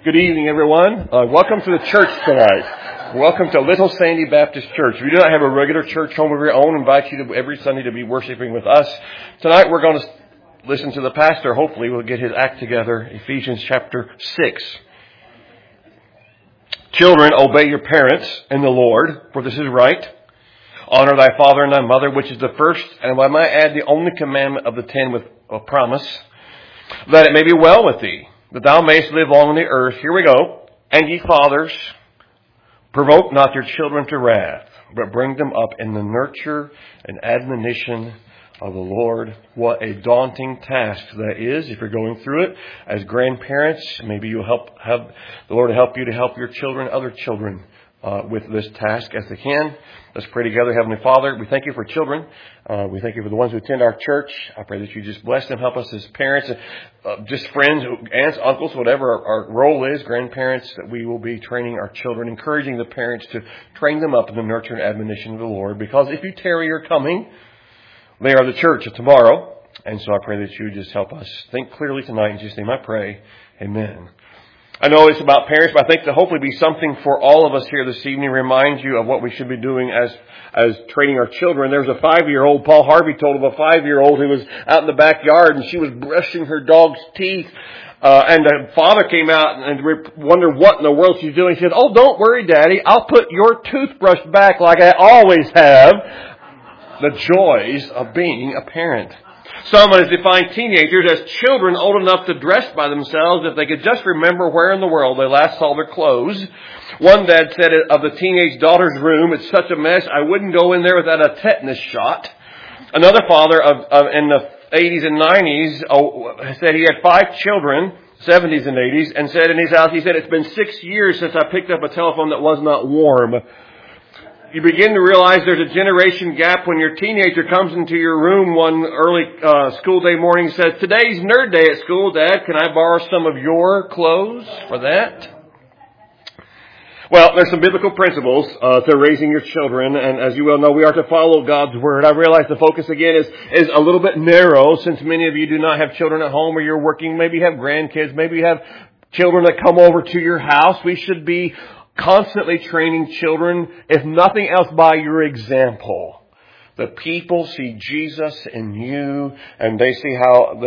Good evening, everyone. Welcome to the church tonight. Welcome to Little Sandy Baptist Church. If you do not have a regular church home of your own, I invite you to every Sunday to be worshiping with us. Tonight we're going to listen to the pastor. Hopefully we'll get his act together. Ephesians chapter 6. Children, obey your parents in the Lord, for this is right. Honor thy father and thy mother, which is the first, and I might add the only commandment of the 10 with a promise, that it may be well with thee, that thou mayest live long on the earth. Here we go. And ye fathers, provoke not your children to wrath, but bring them up in the nurture and admonition of the Lord. What a daunting task that is if you're going through it. As grandparents, maybe you'll have the Lord help you to help your children, other children, with this task as they can. Let's pray together. Heavenly Father, we thank you for children. We thank you for the ones who attend our church. I pray that you just bless them, help us as parents, just friends, aunts, uncles, whatever our role is, grandparents, that we will be training our children, encouraging the parents to train them up in the nurture and admonition of the Lord. Because if you tarry your coming, they are the church of tomorrow. And so I pray that you just help us think clearly tonight. In Jesus' name I pray. Amen. I know it's about parents, but I think there'll hopefully be something for all of us here this evening, remind you of what we should be doing as training our children. There's a 5-year-old, Paul Harvey told of a 5-year-old who was out in the backyard and she was brushing her dog's teeth. And the father came out and wondered what in the world she's doing. He said, "Oh, don't worry, Daddy. I'll put your toothbrush back like I always have." The joys of being a parent. Someone has defined teenagers as children old enough to dress by themselves if they could just remember where in the world they last saw their clothes. One dad said of the teenage daughter's room, "It's such a mess, I wouldn't go in there without a tetanus shot." Another father in the 80s and 90s said he had 5 children, 70s and 80s, and said in his house, he said, "It's been 6 years since I picked up a telephone that was not warm." You begin to realize there's a generation gap when your teenager comes into your room one early school day morning and says, "Today's nerd day at school, Dad. Can I borrow some of your clothes for that?" Well, there's some biblical principles to raising your children, and as you well know, we are to follow God's Word. I realize the focus again is a little bit narrow, since many of you do not have children at home, or you're working, maybe you have grandkids, maybe you have children that come over to your house. We should be constantly training children, if nothing else, by your example. The people see Jesus in you, and they see how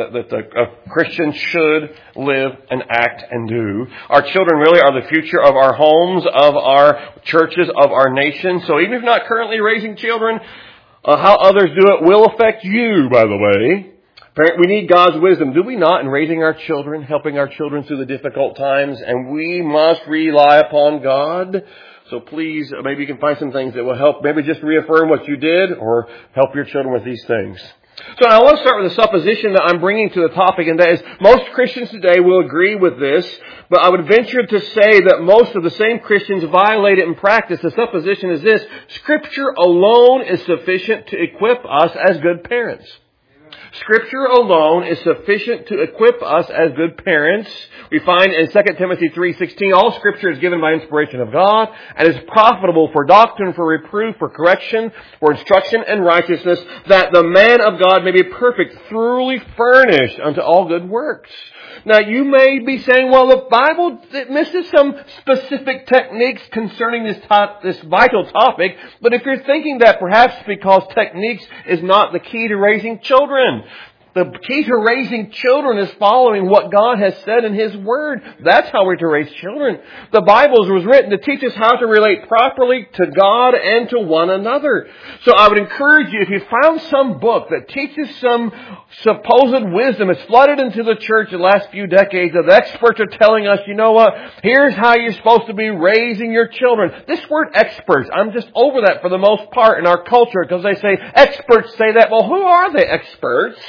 a Christian should live and act and do. Our children really are the future of our homes, of our churches, of our nation. So even if you're not currently raising children, how others do it will affect you, by the way. We need God's wisdom, do we not, in raising our children, helping our children through the difficult times? And we must rely upon God. So please, maybe you can find some things that will help, maybe just reaffirm what you did or help your children with these things. So I want to start with a supposition that I'm bringing to the topic, and that is most Christians today will agree with this, but I would venture to say that most of the same Christians violate it in practice. The supposition is this: Scripture alone is sufficient to equip us as good parents. Scripture alone is sufficient to equip us as good parents. We find in 2 Timothy 3:16, all Scripture is given by inspiration of God and is profitable for doctrine, for reproof, for correction, for instruction in righteousness, that the man of God may be perfect, thoroughly furnished unto all good works. Now, you may be saying, well, the Bible it misses some specific techniques concerning this vital topic. But if you're thinking that perhaps because techniques is not the key to raising children, the key to raising children is following what God has said in His Word. That's how we're to raise children. The Bible was written to teach us how to relate properly to God and to one another. So I would encourage you, if you found some book that teaches some supposed wisdom, it's flooded into the church the last few decades, of experts are telling us, you know what, here's how you're supposed to be raising your children. This word experts, I'm just over that for the most part in our culture, because they say, experts say that. Well, who are the experts?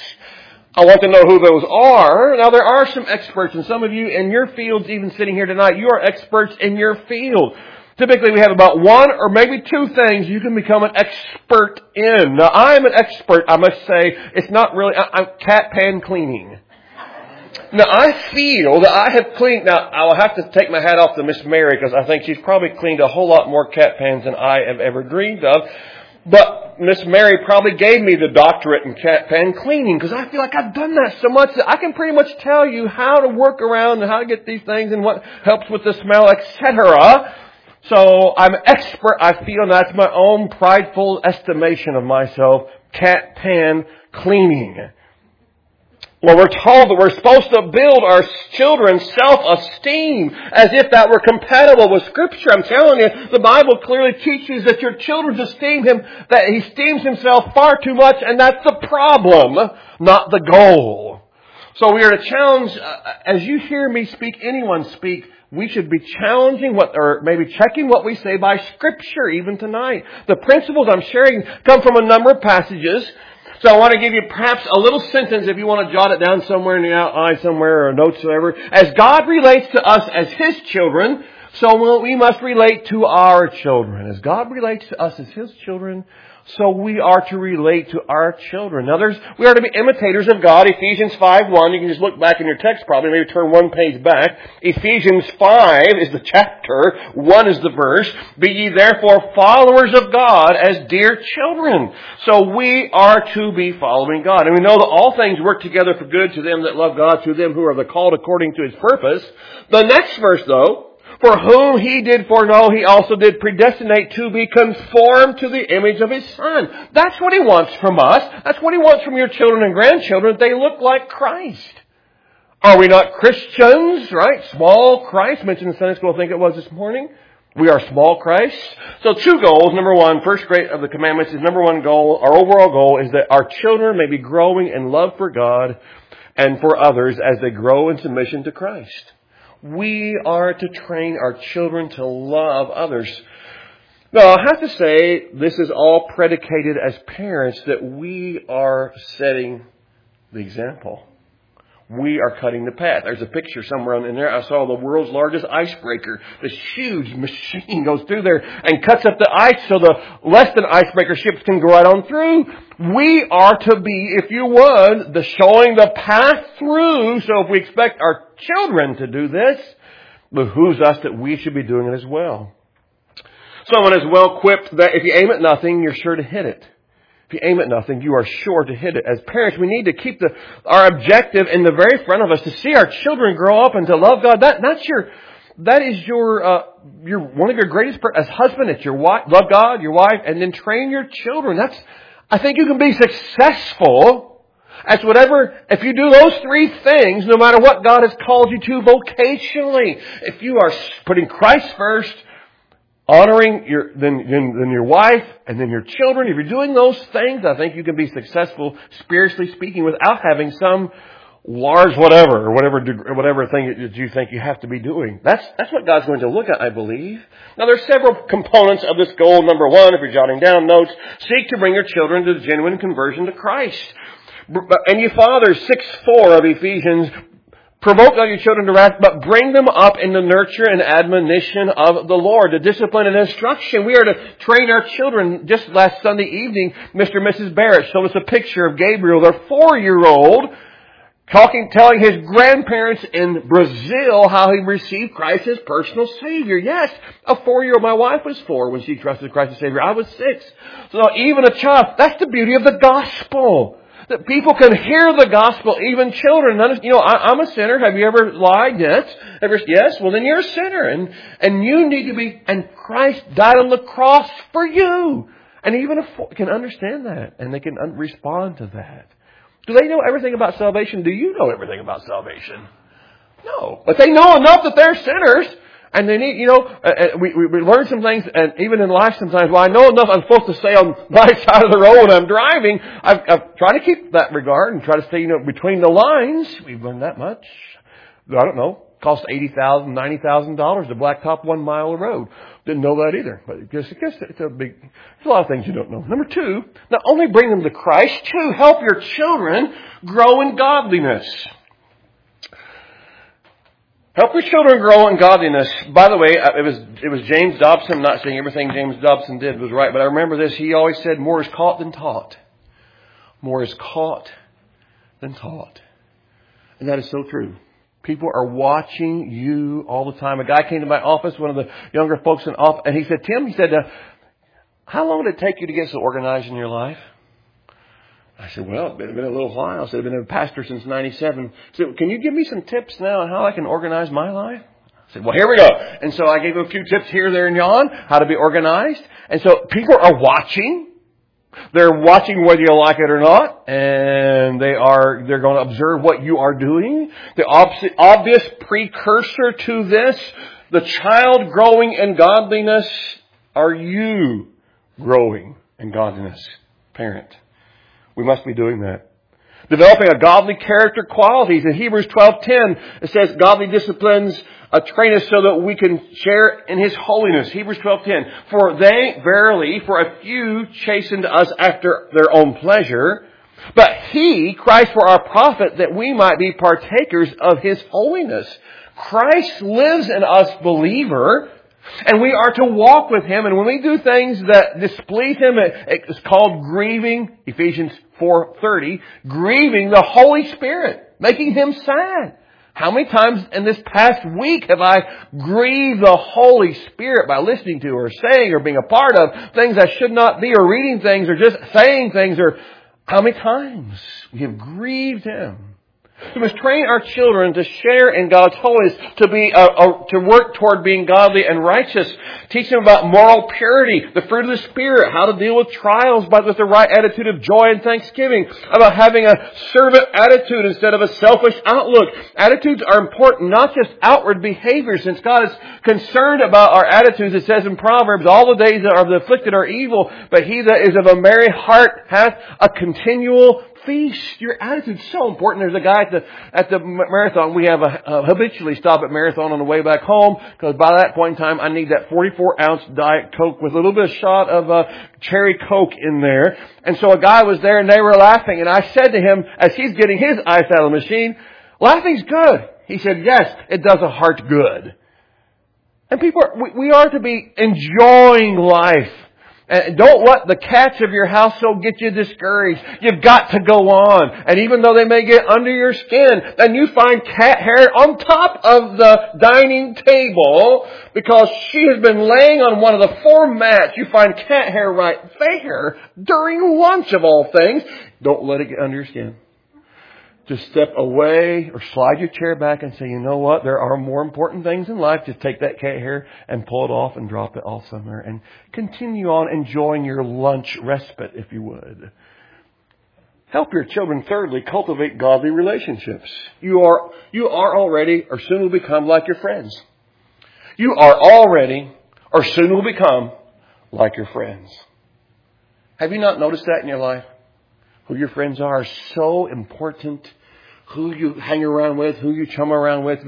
I want to know who those are. Now, there are some experts, and some of you in your fields, even sitting here tonight, you are experts in your field. Typically, we have about 1 or maybe 2 things you can become an expert in. Now, I'm an expert, I must say. It's not really, I'm cat pan cleaning. Now, I feel that I have cleaned, now, I will have to take my hat off to Miss Mary, because I think she's probably cleaned a whole lot more cat pans than I have ever dreamed of. But Miss Mary probably gave me the doctorate in cat pan cleaning because I feel like I've done that so much that I can pretty much tell you how to work around and how to get these things and what helps with the smell, etc. So I'm expert, I feel, and that's my own prideful estimation of myself, cat pan cleaning. Well, we're told that we're supposed to build our children's self-esteem as if that were compatible with Scripture. I'm telling you, the Bible clearly teaches that your children esteem him, that he esteems himself far too much, and that's the problem, not the goal. So we are to challenge, as you hear me speak, anyone speak, we should be challenging or maybe checking what we say by Scripture even tonight. The principles I'm sharing come from a number of passages. So I want to give you perhaps a little sentence if you want to jot it down somewhere in the outline somewhere or notes or whatever. As God relates to us as His children, so we must relate to our children. As God relates to us as His children, so we are to relate to our children. Now we are to be imitators of God. Ephesians 5:1. You can just look back in your text probably, maybe turn one page back. Ephesians 5 is the chapter. 1 is the verse. Be ye therefore followers of God as dear children. So we are to be following God. And we know that all things work together for good to them that love God, to them who are the called according to His purpose. The next verse though, for whom He did foreknow, He also did predestinate to be conformed to the image of His Son. That's what He wants from us. That's what He wants from your children and grandchildren. They look like Christ. Are we not Christians, right? Small Christ, mentioned in Sunday school, I think it was this morning. We are small Christ. So 2 goals. Number 1, first great of the commandments is number 1 goal. Our overall goal is that our children may be growing in love for God and for others as they grow in submission to Christ. We are to train our children to love others. Now, I have to say, this is all predicated as parents that we are setting the example. We are cutting the path. There's a picture somewhere in there. I saw the world's largest icebreaker. This huge machine goes through there and cuts up the ice so the less than icebreaker ships can go right on through. We are to be, if you would, showing the path through. So if we expect our children to do this, it behooves us that we should be doing it as well. Someone is well equipped that if you aim at nothing, you're sure to hit it. If you aim at nothing, you are sure to hit it. As parents, we need to keep our objective in the very front of us to see our children grow up and to love God. That is your one of your greatest, as husband, it's your wife, love God, your wife, and then train your children. I think you can be successful as whatever, if you do those 3 things, no matter what God has called you to vocationally. If you are putting Christ first, honoring your wife and then your children. If you're doing those things, I think you can be successful, spiritually speaking, without having some large whatever thing that you think you have to be doing. That's what God's going to look at, I believe. Now, there's several components of this goal. Number 1, if you're jotting down notes, seek to bring your children to the genuine conversion to Christ. And you fathers, 6:4 of Ephesians, provoke not your children to wrath, but bring them up in the nurture and admonition of the Lord, the discipline and instruction. We are to train our children. Just last Sunday evening, Mr. and Mrs. Barrett showed us a picture of Gabriel, their 4-year-old, telling his grandparents in Brazil how he received Christ as personal Savior. Yes, a 4-year-old. My wife was 4 when she trusted Christ as Savior. I was 6. So even a child, that's the beauty of the gospel. That people can hear the gospel, even children. I'm a sinner. Have you ever lied? Yes. Yes. Well, then you're a sinner. And you need to be, and Christ died on the cross for you. And even a 4 can understand that. And they can respond to that. Do they know everything about salvation? Do you know everything about salvation? No. But they know enough that they're sinners. And they need, we learn some things, and even in life sometimes, well, I know enough I'm supposed to stay on my side of the road when I'm driving. I've tried to keep that regard and try to stay, between the lines. We've learned that much. I don't know. Cost $80,000, $90,000 to blacktop 1 mile of road. Didn't know that either. But I guess it's there's a lot of things you don't know. Number 2, not only bring them to Christ, 2, help your children grow in godliness. Help your children grow in godliness. By the way, it was James Dobson. I'm not saying everything James Dobson did was right, but I remember this. He always said, more is caught than taught. More is caught than taught. And that is so true. People are watching you all the time. A guy came to my office, one of the younger folks in office, and he said, Tim, how long did it take you to get so organized in your life? I said, well, it's been a little while. I said, I've been a pastor since 97. I said, can you give me some tips now on how I can organize my life? I said, well, here we go. And so I gave him a few tips here, there, and yon, how to be organized. And so people are watching. They're watching whether you like it or not, and they're going to observe what you are doing. The obvious precursor to this, the child growing in godliness, are you growing in godliness, parent? We must be doing that. Developing a godly character qualities. In Hebrews 12:10, it says, godly disciplines train us so that we can share in His holiness. Hebrews 12:10. For they, verily, for a few chastened us after their own pleasure, but He, Christ, for our profit, that we might be partakers of His holiness. Christ lives in us, believer, and we are to walk with Him. And when we do things that displease Him, it's called grieving, Ephesians 4:30, grieving the Holy Spirit, making Him sad. How many times in this past week have I grieved the Holy Spirit by listening to or saying or being a part of things I should not be, or reading things or just saying things, or how many times we have grieved Him? We must train our children to share in God's holiness, to work toward being godly and righteous. Teach them about moral purity, the fruit of the Spirit, how to deal with trials, but with the right attitude of joy and thanksgiving, about having a servant attitude instead of a selfish outlook. Attitudes are important, not just outward behavior. Since God is concerned about our attitudes, it says in Proverbs, all the days that are the afflicted are evil, but he that is of a merry heart hath a continual feast. Your attitude is so important. There's a guy at the marathon. We have habitually stop at marathon on the way back home, because by that point in time I need that 44-ounce Diet Coke with a little bit of shot of cherry Coke in there. And so a guy was there and they were laughing, and I said to him as he's getting his ice out of the machine, laughing's good. He said, yes, it does a heart good. And we are to be enjoying life. And don't let the cats of your household get you discouraged. You've got to go on. And even though they may get under your skin, and you find cat hair on top of the dining table because she has been laying on one of the 4 mats, you find cat hair right there during lunch of all things. Don't let it get under your skin. Just step away or slide your chair back and say, you know what? There are more important things in life. Just take that cat hair and pull it off and drop it off somewhere and continue on enjoying your lunch respite, if you would. Help your children, thirdly, cultivate godly relationships. You are already or soon will become like your friends. You are already or soon will become like your friends. Have you not noticed that in your life? Who your friends are so important. Who you hang around with, who you chum around with.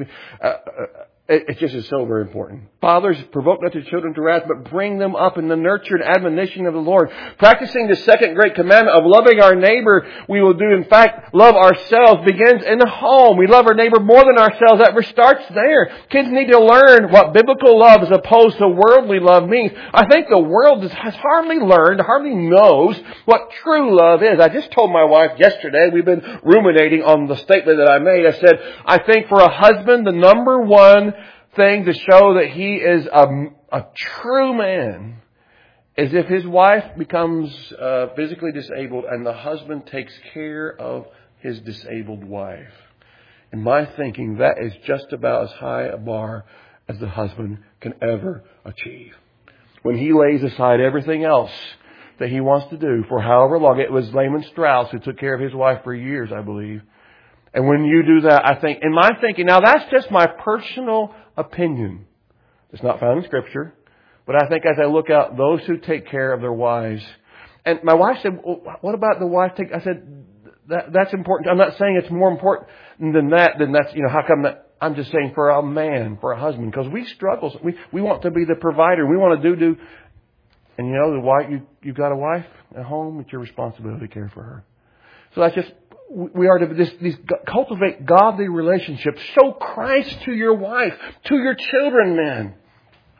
It just is so very important. Fathers, provoke not your children to wrath, but bring them up in the nurture and admonition of the Lord. Practicing the second great commandment of loving our neighbor, we will do, in fact, love ourselves, begins in the home. We love our neighbor more than ourselves. That starts there. Kids need to learn what biblical love as opposed to worldly love means. I think the world has hardly knows what true love is. I just told my wife yesterday, we've been ruminating on the statement that I made. I said, I think for a husband, the number one thing to show that he is a true man is if his wife becomes physically disabled and the husband takes care of his disabled wife. In my thinking, that is just about as high a bar as the husband can ever achieve. When he lays aside everything else that he wants to do for however long. It was Lehman Strauss who took care of his wife for years, I believe. And when you do that, I think, in my thinking, now that's just my personal opinion. It's not found in Scripture. But I think as I look out, those who take care of their wives. And my wife said, well, what about the wife? I said, that's important. I'm not saying it's more important than that. Then that's, how come that? I'm just saying for a man, for a husband, because we struggle. We want to be the provider. We want to do. And the wife, you've got a wife at home. It's your responsibility to care for her. So that's just, we are to cultivate godly relationships. Show Christ to your wife, to your children, men.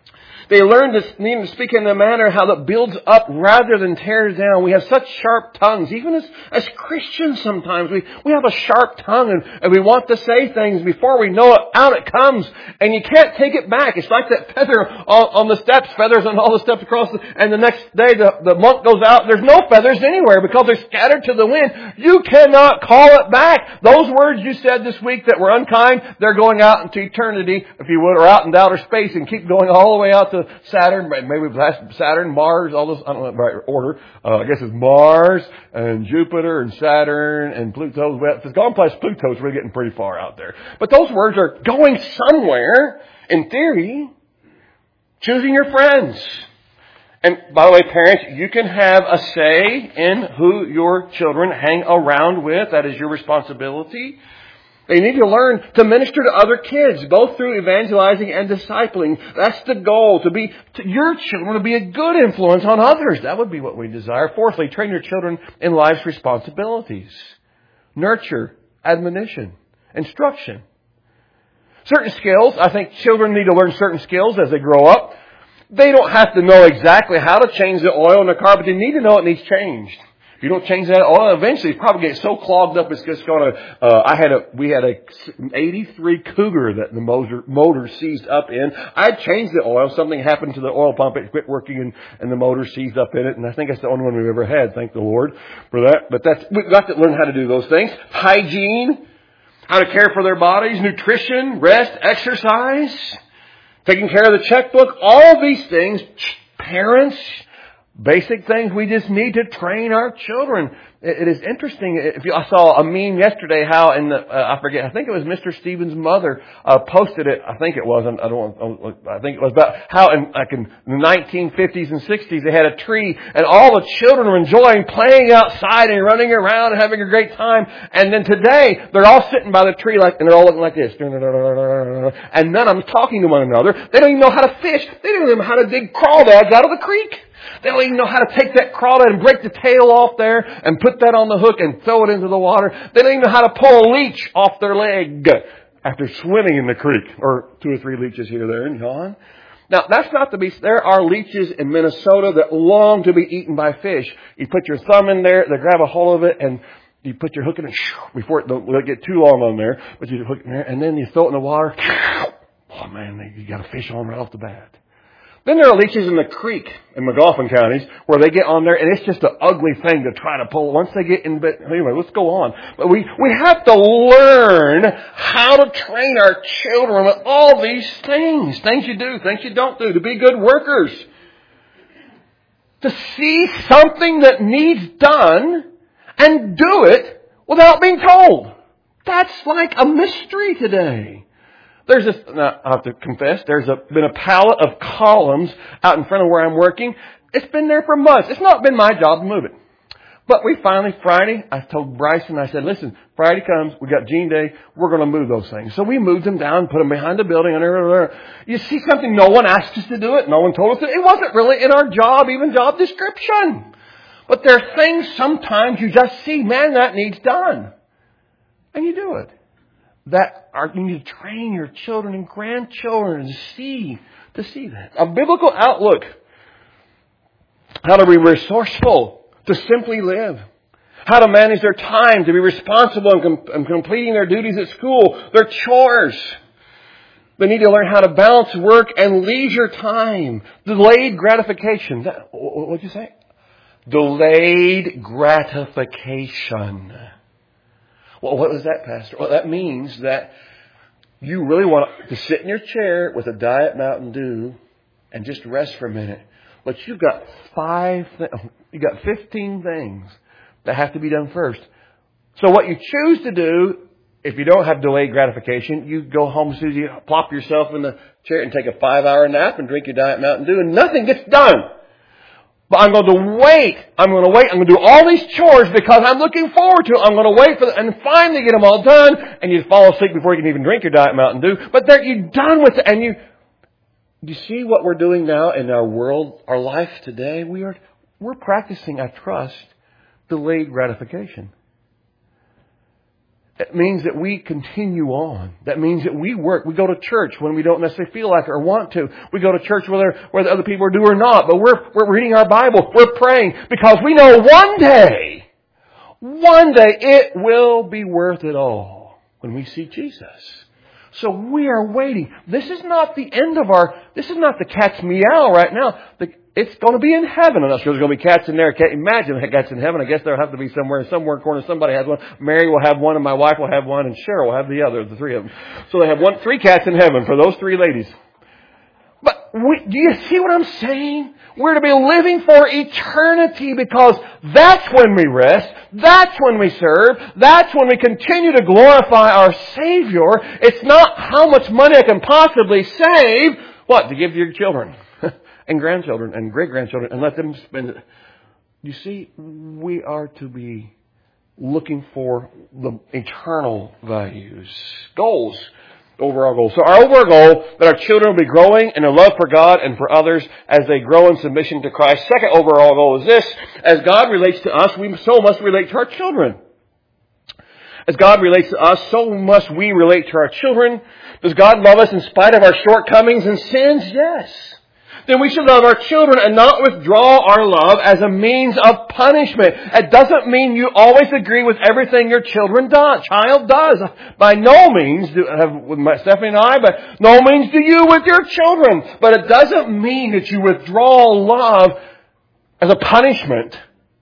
They learn to need to speak in a manner how that builds up rather than tears down. We have such sharp tongues. Even as Christians sometimes, we have a sharp tongue and we want to say things before we know it, out it comes. And you can't take it back. It's like that feather on the steps, feathers on all the steps across and the next day the monk goes out, there's no feathers anywhere because they're scattered to the wind. You cannot call it back. Those words you said this week that were unkind, they're going out into eternity, if you would, or out into outer space and keep going all the way out to Saturn, maybe Saturn, Mars, all those, I don't know the right order. I guess it's Mars and Jupiter and Saturn and Pluto. If it's gone past Pluto, we're getting pretty far out there. But those words are going somewhere, in theory, choosing your friends. And by the way, parents, you can have a say in who your children hang around with. That is your responsibility. They need to learn to minister to other kids, both through evangelizing and discipling. That's the goal, your children to be a good influence on others. That would be what we desire. Fourthly, train your children in life's responsibilities. Nurture, admonition, instruction. Certain skills, I think children need to learn certain skills as they grow up. They don't have to know exactly how to change the oil in the car, but they need to know it needs changed. If you don't change that oil, eventually it's probably get so clogged up it's just going to. We had a '83 Cougar that the motor seized up in. I changed the oil. Something happened to the oil pump. It quit working, and the motor seized up in it. And I think that's the only one we've ever had. Thank the Lord for that. But we've got to learn how to do those things. Hygiene, how to care for their bodies, nutrition, rest, exercise, taking care of the checkbook. All these things, parents. Basic things we just need to train our children. It is interesting. I saw a meme yesterday how I forget. I think it was Mr. Stevens' mother posted it. I think it was. I think it was about how in the 1950s and 60s they had a tree and all the children were enjoying playing outside and running around and having a great time. And then today they're all sitting by the tree and they're all looking like this. And none of them talking to one another. They don't even know how to fish. They don't even know how to dig crawdads out of the creek. They don't even know how to take that crawdad and break the tail off there and put that on the hook and throw it into the water. They don't even know how to pull a leech off their leg after swimming in the creek. Or 2 or 3 leeches here, there, and gone. Now, that's not to be... There are leeches in Minnesota that long to be eaten by fish. You put your thumb in there, they grab a hold of it, and you put your hook in it before it don't let it get too long on there. But you hook it in there, and then you throw it in the water. Oh, man, you got a fish on right off the bat. Then there are leeches in the creek in McGoffin counties where they get on there and it's just an ugly thing to try to pull once they get in. But anyway, let's go on. But we have to learn how to train our children with all these things. Things you do, things you don't do, to be good workers. To see something that needs done and do it without being told. That's like a mystery today. I have to confess, there's been a pallet of columns out in front of where I'm working. It's been there for months. It's not been my job to move it. But we finally, Friday, I told Bryson, I said, listen, Friday comes, we got Gene Day, we're going to move those things. So we moved them down, put them behind the building. You see something, no one asked us to do it, no one told us to. It wasn't really in our job, even job description. But there are things sometimes you just see, man, that needs done. And you do it. You need to train your children and grandchildren to see that. A biblical outlook. How to be resourceful, to simply live. How to manage their time, to be responsible in completing their duties at school, their chores. They need to learn how to balance work and leisure time. Delayed gratification. What'd you say? Delayed gratification. Well, what was that, Pastor? Well, that means that you really want to sit in your chair with a Diet Mountain Dew and just rest for a minute. But you've got 15 things that have to be done first. So what you choose to do, if you don't have delayed gratification, you go home as soon as you plop yourself in the chair and take a 5-hour nap and drink your Diet Mountain Dew and nothing gets done. But I'm going to wait. I'm going to do all these chores because I'm looking forward to it. I'm going to wait and finally get them all done. And you fall asleep before you can even drink your Diet Mountain Dew. But you're done with it. And you see what we're doing now in our world, our life today? We're practicing, I trust, delayed gratification. It means that we continue on. That means that we work. We go to church when we don't necessarily feel like it or want to. We go to church whether other people do or not. But we're reading our Bible. We're praying because we know one day it will be worth it all when we see Jesus. So we are waiting. This is not the end of this is not the cat's meow right now. It's going to be in heaven. I'm not sure there's going to be cats in there. Can't imagine cats in heaven. I guess there'll have to be somewhere corner somebody has one. Mary will have one and my wife will have one and Cheryl will have the other, the three of them. So they have 3 cats in heaven for those 3 ladies. But do you see what I'm saying? We're to be living for eternity because that's when we rest. That's when we serve. That's when we continue to glorify our Savior. It's not how much money I can possibly save. What? To give to your children and grandchildren and great-grandchildren and let them spend it. You see, we are to be looking for the eternal values, goals. Overall goal. So our overall goal, that our children will be growing in their love for God and for others as they grow in submission to Christ. Second overall goal is this: as God relates to us, we so must relate to our children. As God relates to us, so must we relate to our children. Does God love us in spite of our shortcomings and sins? Yes. Then we should love our children and not withdraw our love as a means of punishment. It doesn't mean you always agree with everything your child does. By no means with Stephanie and I, but no means do you with your children. But it doesn't mean that you withdraw love as a punishment.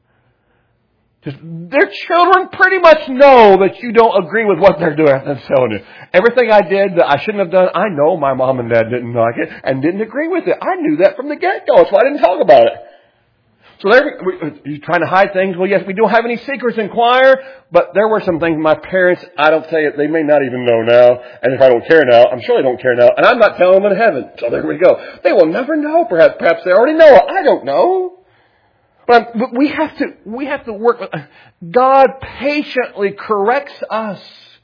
Their children pretty much know that you don't agree with what they're doing. I'm telling you. Everything I did that I shouldn't have done, I know my mom and dad didn't like it and didn't agree with it. I knew that from the get-go. That's why I didn't talk about it. So you're trying to hide things. Well, yes, we don't have any secrets in choir, but there were some things my parents, I don't tell you, they may not even know now. And if I don't care now, I'm sure they don't care now. And I'm not telling them in heaven. So there we go. They will never know. Perhaps they already know. I don't know. But we have to work with God patiently corrects us.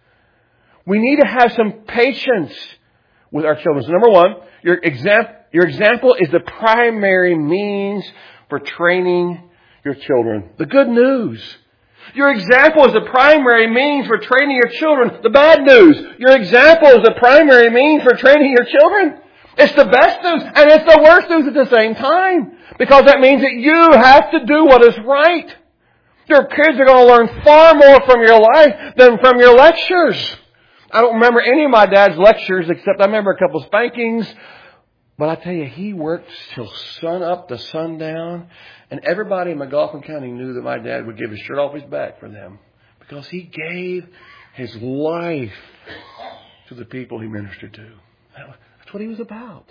We need to have some patience with our children. So number one, your example is the primary means for training your children. The good news. Your example is the primary means for training your children. The bad news. Your example is the primary means for training your children. It's the best news and it's the worst news at the same time. Because that means that you have to do what is right. Your kids are going to learn far more from your life than from your lectures. I don't remember any of my dad's lectures except I remember a couple of spankings. But I tell you, he worked till sun up to sundown. And everybody in McLaughlin County knew that my dad would give his shirt off his back for them. Because he gave his life to the people he ministered to. That's what he was about.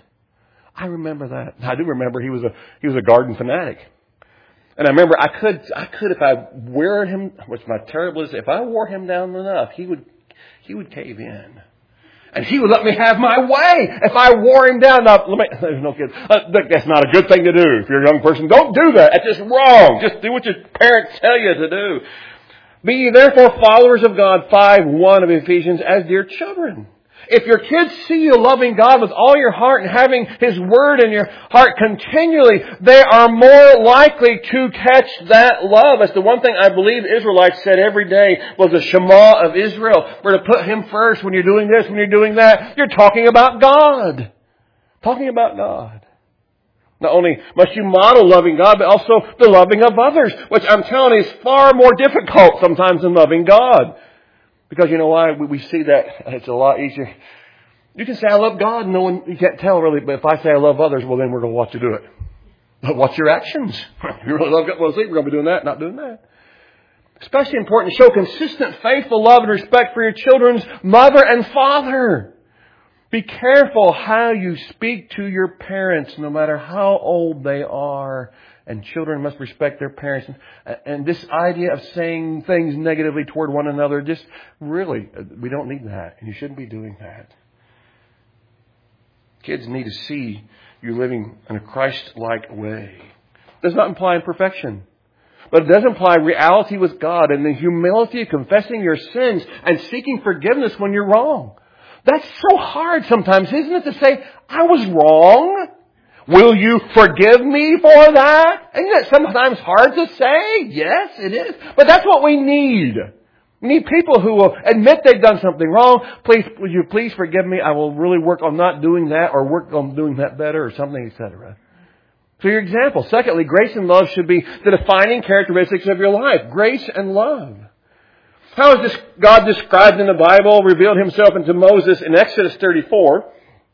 I remember that. I do remember he was a garden fanatic. And I remember I could if I wore him, which my terrible is, if I wore him down enough, he would cave in. And he would let me have my way if I wore him down. Now, there's no kids. That's not a good thing to do. If you're a young person, don't do that. That's just wrong. Just do what your parents tell you to do. Be ye therefore followers of God, 5:1 of Ephesians, as dear children. If your kids see you loving God with all your heart and having His Word in your heart continually, they are more likely to catch that love. That's the one thing I believe the Israelites said every day was the Shema of Israel. We're to put Him first when you're doing this, when you're doing that. You're talking about God. Talking about God. Not only must you model loving God, but also the loving of others, which I'm telling you is far more difficult sometimes than loving God. Because you know why? We see that it's a lot easier. You can say, I love God. No one, you can't tell really. But if I say I love others, well, then we're going to watch you do it. But what's your actions? If you really love God, well, see, we're going to be doing that, not doing that. Especially important to show consistent, faithful love and respect for your children's mother and father. Be careful how you speak to your parents, no matter how old they are. And children must respect their parents. And this idea of saying things negatively toward one another, just really, we don't need that. And you shouldn't be doing that. Kids need to see you living in a Christ-like way. It does not imply perfection. But it does imply reality with God and the humility of confessing your sins and seeking forgiveness when you're wrong. That's so hard sometimes, isn't it, to say, I was wrong. Will you forgive me for that? Isn't that sometimes hard to say? Yes, it is. But that's what we need. We need people who will admit they've done something wrong. Please, would you please forgive me? I will really work on not doing that or work on doing that better or something, etc. So your example. Secondly, grace and love should be the defining characteristics of your life. Grace and love. How is this God described in the Bible, revealed himself unto Moses in Exodus 34,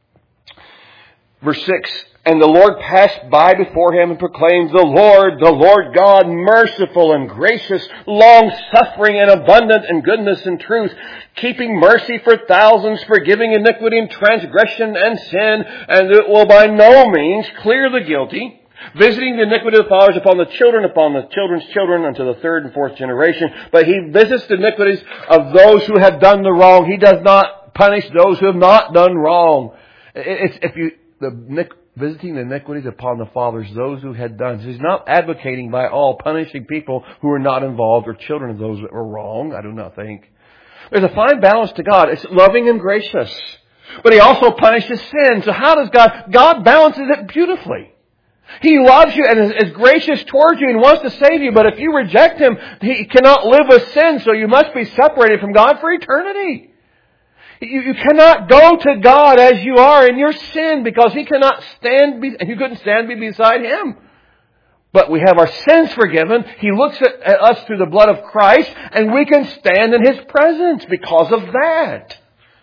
verse 6? And the Lord passed by before him and proclaimed, the Lord God, merciful and gracious, long-suffering and abundant in goodness and truth, keeping mercy for thousands, forgiving iniquity and transgression and sin, and it will by no means clear the guilty, visiting the iniquity of the fathers upon the children's children, unto the third and fourth generation. But he visits the iniquities of those who have done the wrong. He does not punish those who have not done wrong. Visiting the iniquities upon the fathers, those who had done. He's not advocating by all punishing people who are not involved or children of those that were wrong, I do not think. There's a fine balance to God. It's loving and gracious. But he also punishes sin. So how does God balances it beautifully. He loves you and is gracious towards you and wants to save you. But if you reject him, he cannot live with sin. So you must be separated from God for eternity. You cannot go to God as you are in your sin because he cannot stand, and you couldn't stand beside him. But we have our sins forgiven. He looks at us through the blood of Christ and we can stand in his presence because of that.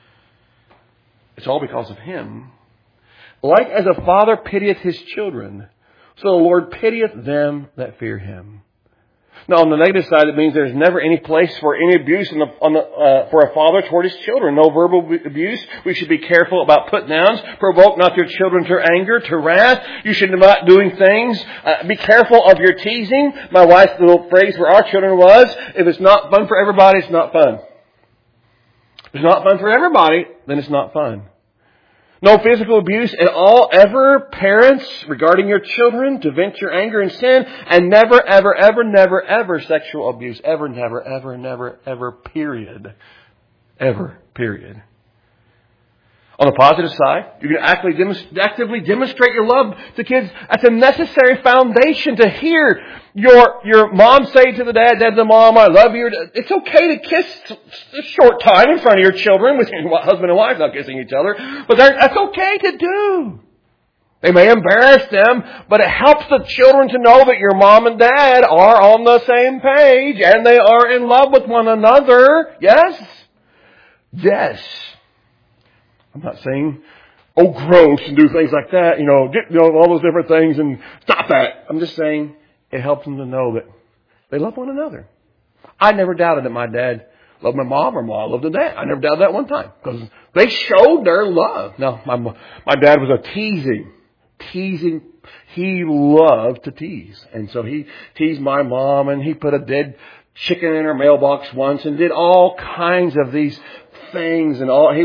It's all because of him. Like as a father pitieth his children, so the Lord pitieth them that fear him. Now, on the negative side, it means there's never any place for any abuse for a father toward his children. No verbal abuse. We should be careful about put-downs. Provoke not your children to anger, to wrath. You should not doing things. Be careful of your teasing. My wife's little phrase for our children was, if it's not fun for everybody, it's not fun. If it's not fun for everybody, then it's not fun. No physical abuse at all ever, parents, regarding your children, to vent your anger and sin, and never, ever, ever, never, ever sexual abuse. Ever, never, ever, never, ever, period. Ever, period. On the positive side, you can actively demonstrate your love to kids. That's a necessary foundation to hear your mom say to the dad to the mom, I love you. It's okay to kiss a short time in front of your children, with your husband and wife not kissing each other, but that's okay to do. They may embarrass them, but it helps the children to know that your mom and dad are on the same page and they are in love with one another. Yes? Yes. I'm not saying, gross and do things like that, all those different things and stop that. I'm just saying it helps them to know that they love one another. I never doubted that my dad loved my mom or mom loved the dad. I never doubted that one time because they showed their love. Now, my dad was a teasing. He loved to tease. And so he teased my mom and he put a dead chicken in her mailbox once and did all kinds of these things and all. He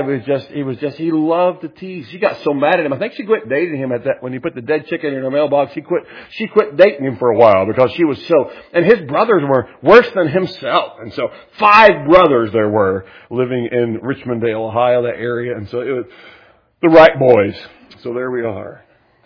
loved to tease. She got so mad at him. I think she quit dating him at that when he put the dead chicken in her mailbox. She quit dating him for a while because she was so, and his brothers were worse than himself. And so 5 brothers there were living in Richmondale, Ohio, that area. And so it was the right boys. So there we are.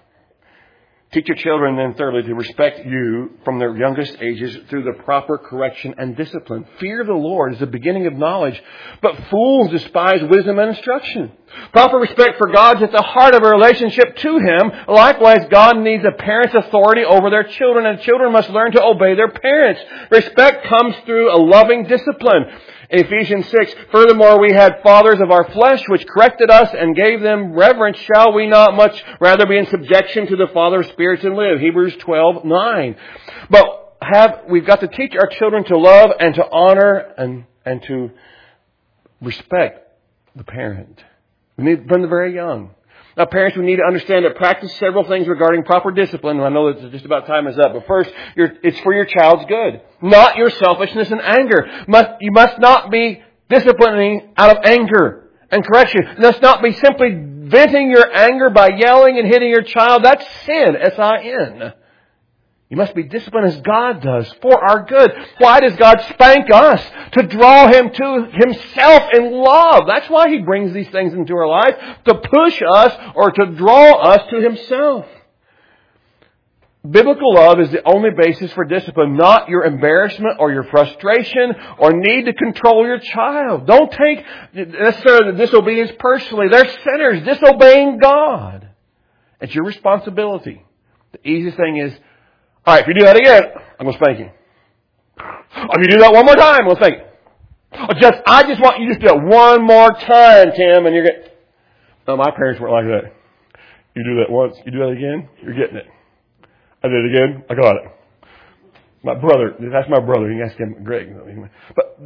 Teach your children then thirdly to respect you from their youngest ages through the proper correction and discipline. Fear of the Lord is the beginning of knowledge, but fools despise wisdom and instruction. Proper respect for God is at the heart of a relationship to him. Likewise, God needs a parent's authority over their children, and children must learn to obey their parents. Respect comes through a loving discipline. In Ephesians 6, furthermore, we had fathers of our flesh which corrected us and gave them reverence. Shall we not much rather be in subjection to the Father of spirits and live? Hebrews 12:9. But we've got to teach our children to love and to honor and to respect the parent. We need from the very young. Now, parents, we need to understand that practice several things regarding proper discipline. I know that just about time is up. But first, it's for your child's good, not your selfishness and anger. You must not be disciplining out of anger and correction. You must not be simply venting your anger by yelling and hitting your child. That's sin, S-I-N. You must be disciplined as God does for our good. Why does God spank us? To draw him to himself in love. That's why he brings these things into our life. To push us or to draw us to himself. Biblical love is the only basis for discipline, not your embarrassment or your frustration or need to control your child. Don't take necessarily the disobedience personally. They're sinners disobeying God. It's your responsibility. The easiest thing is, all right, if you do that again, I'm going to spank you. If you do that one more time, I'm going to spank you. I just want you to do it one more time, Tim, and you're getting... No, my parents weren't like that. You do that once, you do that again, you're getting it. I did it again, I got it. My brother, that's my brother, you can ask him, Greg. But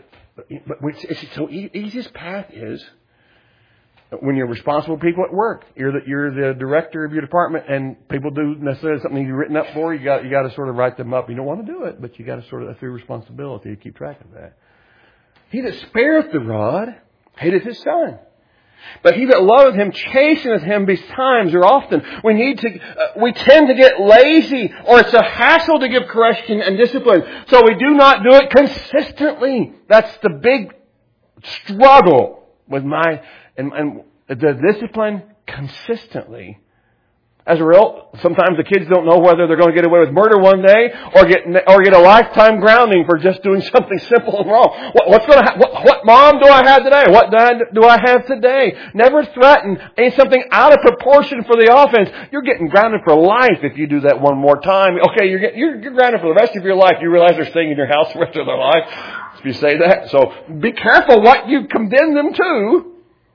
it's so easiest path is when you're responsible people at work. You're the director of your department, and people do necessarily something you've written up for. You got to sort of write them up. You don't want to do it, but you got to sort of, that's your responsibility to keep track of that. He that spareth the rod hateth his son, but he that loveth him chasteneth him betimes or often. We tend to get lazy, or it's a hassle to give correction and discipline, so we do not do it consistently. That's the big struggle with and the discipline consistently. As a result, sometimes the kids don't know whether they're going to get away with murder one day or get a lifetime grounding for just doing something simple and wrong. What mom do I have today? What dad do I have today? Never threaten. Ain't something out of proportion for the offense. You're getting grounded for life if you do that one more time. Okay, you're grounded for the rest of your life. You realize they're staying in your house the rest of their life if you say that. So be careful what you condemn them to.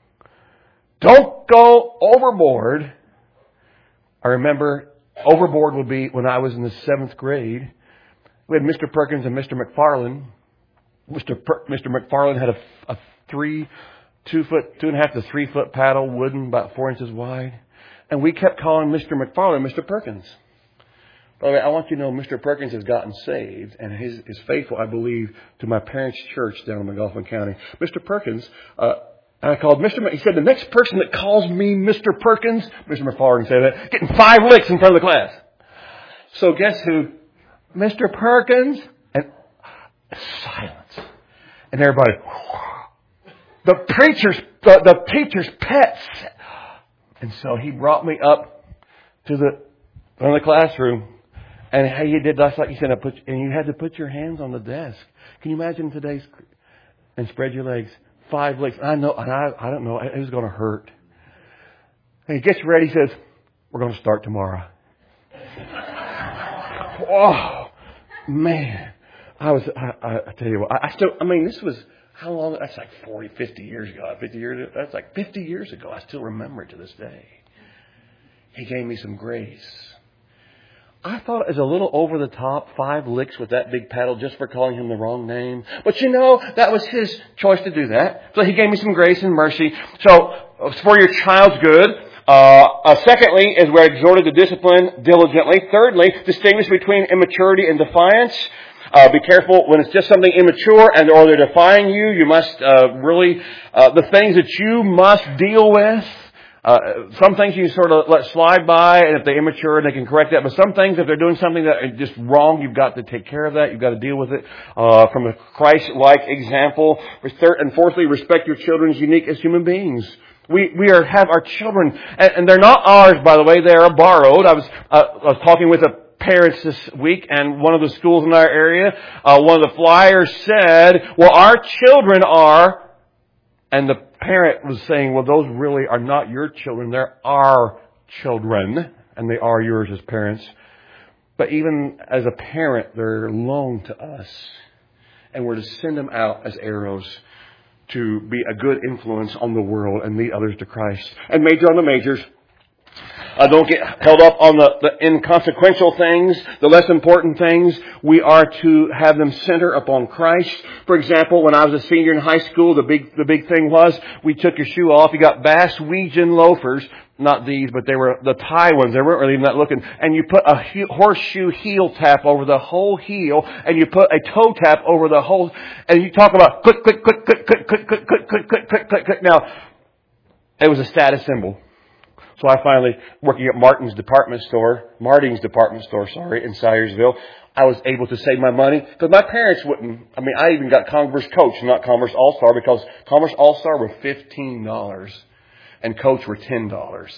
Don't go overboard. I remember overboard would be when I was in the 7th grade. We had Mr. Perkins and Mr. McFarland. Mr. McFarland had a 2.5 to 3 foot paddle, wooden, about 4 inches wide. And we kept calling Mr. McFarland Mr. Perkins. By the way, I want you to know Mr. Perkins has gotten saved and is faithful, I believe, to my parents' church down in McLaughlin County. Mr. Perkins, and I called he said, the next person that calls me Mr. Perkins, Mr. McFarland said that, getting 5 licks in front of the class. So guess who? Mr. Perkins. And silence. And everybody, the teacher's pets. And so he brought me up to the front of the classroom. And he did just like he said, and you had to put your hands on the desk. Can you imagine today's, and spread your legs. 5 licks. I know, and I don't know. It was going to hurt. And he gets ready. He says, "We're going to start tomorrow." Oh man! I tell you what. This was how long? That's like 40, 50 years ago. 50 years. That's like 50 years ago. I still remember it to this day. He gave me some grace. I thought it was a little over the top, 5 licks with that big paddle just for calling him the wrong name. But that was his choice to do that. So he gave me some grace and mercy. So it's for your child's good. Secondly, is we're exhorted to discipline diligently. Thirdly, distinguish between immaturity and defiance. Be careful when it's just something immature or they're defying you. You must the things that you must deal with. Some things you sort of let slide by, and if they're immature, they can correct that. But some things, if they're doing something that is just wrong, you've got to take care of that. You've got to deal with it from a Christ-like example. And fourthly, respect your children as unique as human beings. We have our children, and they're not ours, by the way. They are borrowed. I was talking with parents this week, and one of the schools in our area, one of the flyers said, "Well, our children are," and the parent was saying, "Well, those really are not your children. They're our children, and they are yours as parents." But even as a parent, they're loaned to us, and we're to send them out as arrows to be a good influence on the world and lead others to Christ. And major on the majors. Don't get held up on the inconsequential things, the less important things. We are to have them center upon Christ. For example, when I was a senior in high school, the big thing was we took your shoe off. You got Bass-Weejan loafers, not these, but they were the tie ones. They weren't really even that looking. And you put a horseshoe heel tap over the whole heel, and you put a toe tap over the whole. And you talk about click, click, click, click, click, click, click, click, click, click, click, click, click. Now, it was a status symbol. So I finally, working at Martin's department store, in Syersville, I was able to save my money. Because my parents wouldn't, I even got Converse Coach, not Converse All-Star, because Converse All-Star were $15 and Coach were $10.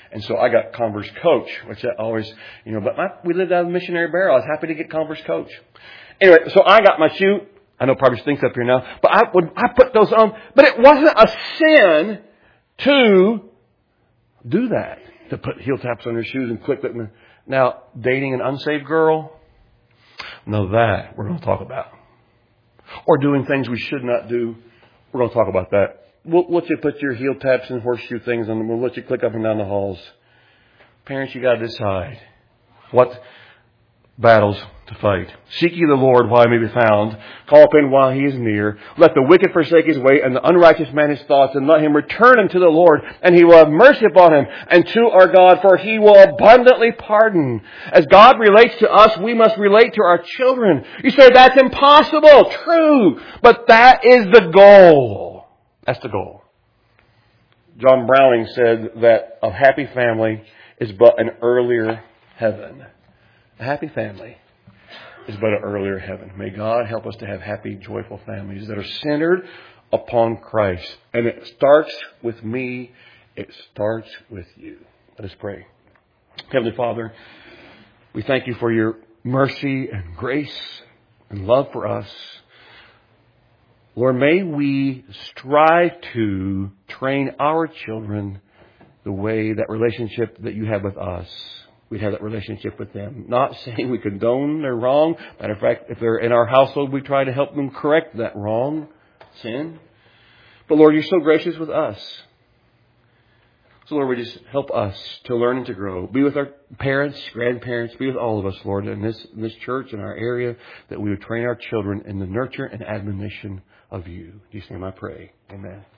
And so I got Converse Coach, which I always, but we lived out of the missionary barrel. I was happy to get Converse Coach. Anyway, so I got my shoe. I know probably stinks up here now, but I put those on. But it wasn't a sin to do that, to put heel taps on your shoes and click them. Now, dating an unsaved girl, no, that we're going to talk about. Or doing things we should not do, we're going to talk about that. We'll let you put your heel taps and horseshoe things on them. We'll let you click up and down the halls. Parents, you got to decide what battles to fight. Seek ye the Lord while he may be found. Call upon him while he is near. Let the wicked forsake his way, and the unrighteous man his thoughts, and let him return unto the Lord, and he will have mercy upon him, and to our God, for he will abundantly pardon. As God relates to us, we must relate to our children. You say, that's impossible. True. But that is the goal. That's the goal. John Browning said that a happy family is but an earlier heaven. A happy family is but an earlier heaven. May God help us to have happy, joyful families that are centered upon Christ. And it starts with me. It starts with you. Let us pray. Heavenly Father, we thank you for your mercy and grace and love for us. Lord, may we strive to train our children the way that relationship that you have with us, we'd have that relationship with them. Not saying we condone their wrong. Matter of fact, if they're in our household, we try to help them correct that wrong, sin. But Lord, you're so gracious with us. So Lord, we just help us to learn and to grow. Be with our parents, grandparents, be with all of us, Lord, in this church, in our area, that we would train our children in the nurture and admonition of you. In Jesus' name I pray. Amen.